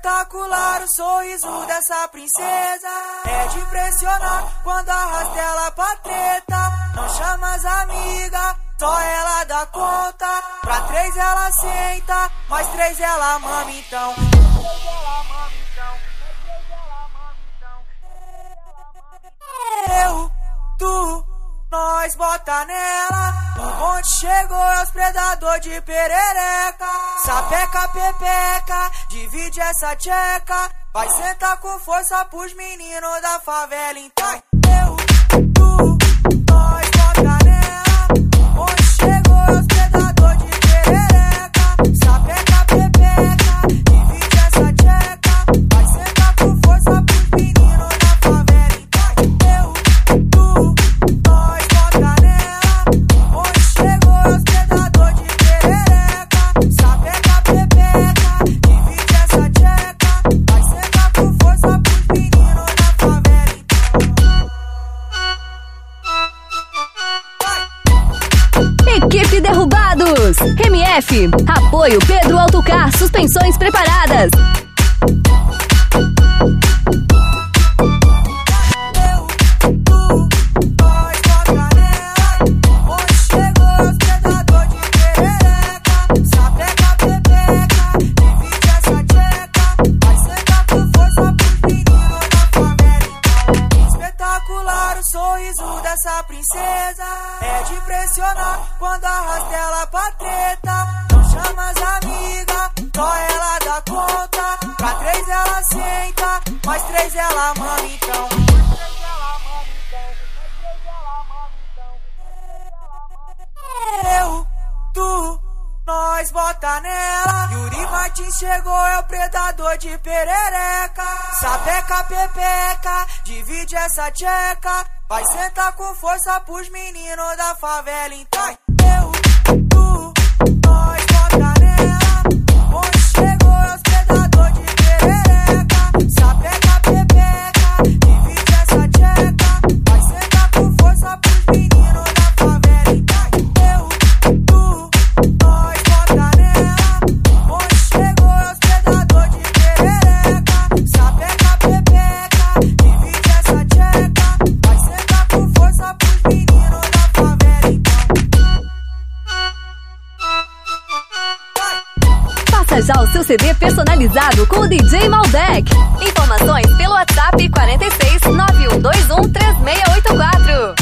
Espetacular o sorriso dessa princesa, é de impressionar quando arrasta ela pra treta. Não chama as amigas, só ela dá conta. Pra 3 ela senta, mais 3 ela mama então. Eu, tu, nós bota nela. O bonde chegou, é os predador de perereca. Sapeca, pepeca, divide essa tcheca. Vai sentar com força pros meninos da favela então. Eu, tu, nós bota nela. O bonde chegou, é os predador de perereca. Sapeca, pepeca, divide essa tcheca. Vai sentar com força pros meninos da favela então. Eu, tu, nós bota nela. O bonde chegou, é os predador de perereca. Sapeca, pepeca, divide essa tcheca. Vai sentar com força pros meninos da favela então. Equipe Derrubados, MF, apoio Pedro Autocar, suspensões preparadas. Sorriso dessa princesa, é de impressionar quando arrasta ela pra treta. Não chama as amigas, só ela dá conta. Pra 3 ela senta, mais 3 ela mama então. Eu, tu, nós bota nela. Yuri Martins chegou, é o predador de perereca. Sapeca, pepeca, divide essa tcheca. Vai sentar com força pros meninos da favela então. Eu, tu, nós bota nela. Onde chegou, é os predador de perereca. Sapeca, pepeca, divide essa tcheca. Vai sentar com força pros meninos da favela então. Eu, tu, nós bota nela. Onde chegou, é os predador de perereca. Sapeca, pepeca, divide essa tcheca. Vai sentar com força pros meninos da favela então. Faça já o seu CD personalizado com o DJ Malbec. Informações pelo WhatsApp 46 9121 3684.